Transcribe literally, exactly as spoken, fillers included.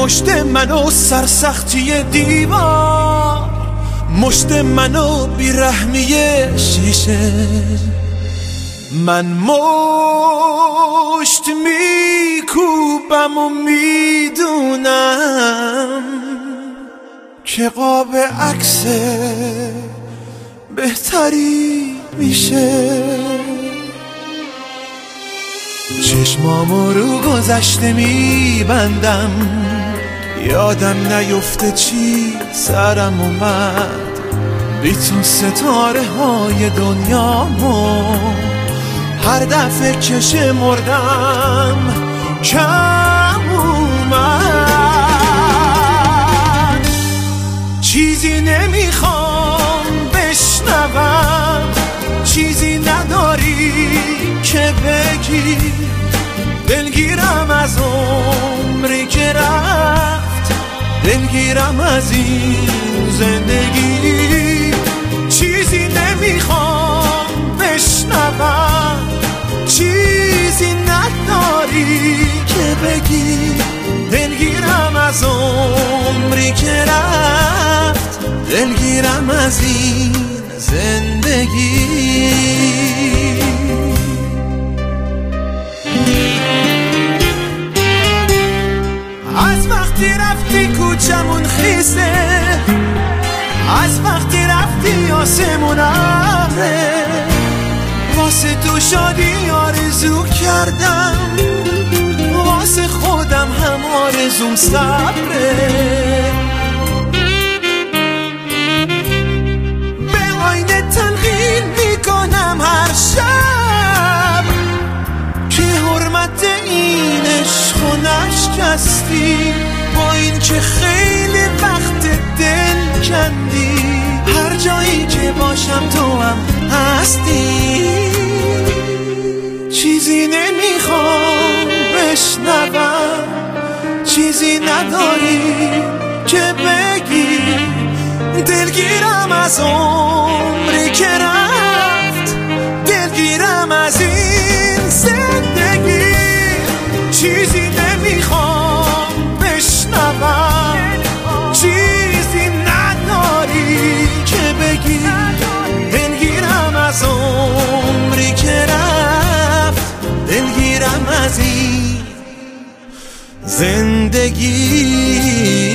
مشت منو سرسختی دیوار، مشت منو بیرحمی شیشه. من مشت میکوبم و میدونم که قاب عکس بهتری میشه. چشمامو رو گذشته میبندم، یادم نیفته چی سرم اومد. بی تو ستاره های دنیامو هر دفعه که شمردم کم اومد. چیزی نمیخوام بشنوم، چیزی نداری که بگی. دلگیرم از عمری که رفت، دلگیرم از این زندگی. چیزی نمیخوام بشنوم، چیزی نداری که بگی. دلگیرم از عمری که رفت، دلگیرم از این زندگی. از وقتی رفتی کوچمون خیسه، از وقتی رفتی آسمون ابره. واسه تو شادی آرزو کردم، واسه خودم هم آرزوم صبره. به آینه تلقین میکنم هر شب که حرمت این عشق و نشکستی. با این که خیلی وقت دل کندی، هر جایی که باشم تو هم هستی. چیزی نمیخوام بشنوم، چیزی نداری که بگی. دلگیرم از عمری که رفت، دلگیرم از این زندگی. چیزی نمیخوام بشنوم، چیزی نداری که بگی. دلگیرم از عمری که رفت، دلگیرم از این زندگی.